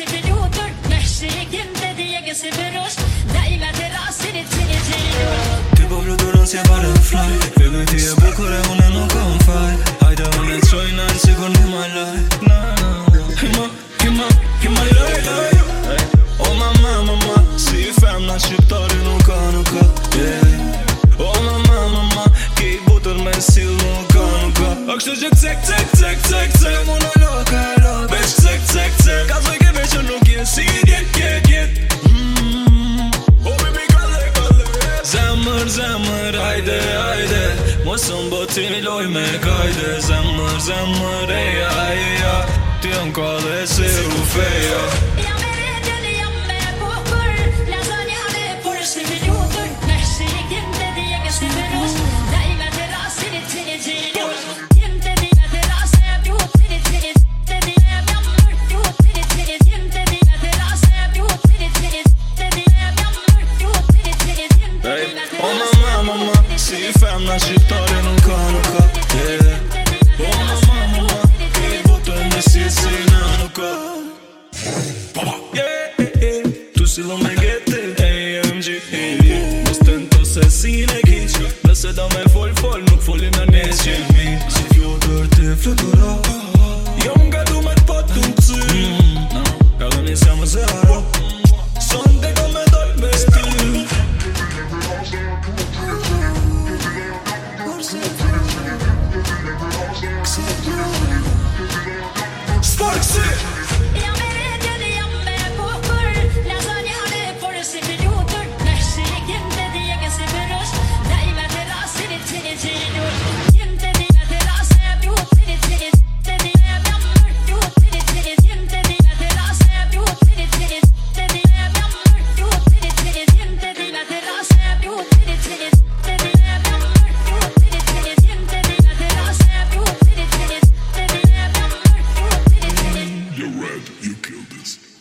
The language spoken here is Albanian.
minuter Mexicin dediğe severos Daima terasini teneceğiyor Tipo fluturanza para fly Baby tie bucure une non confai Haide une trojna në sigur një malaj Kima laj O mama Si i femna shqiptari nuk ka O mama Ki i butër me sil nuk ka A kështë që cek Muna loka Veç cek Ka zoj keve që nuk je si jet O baby kalle Zemër Hajde Mosë më boti loj me kajde Zemër Eja Ti jam kalle se u feja Si i femna shqiptari nuk ka O mama Ki i botën me si na nuk ka Tu silo me gete AMG Mos tento se si ne kiq Nëse da me fol nuk foli me nes qemi Si flotër ti flutura Jo nga du me t'patu m'cy Ka dhe njës jam vëze haro Son te ka me doj me stil Sparksi You killed this.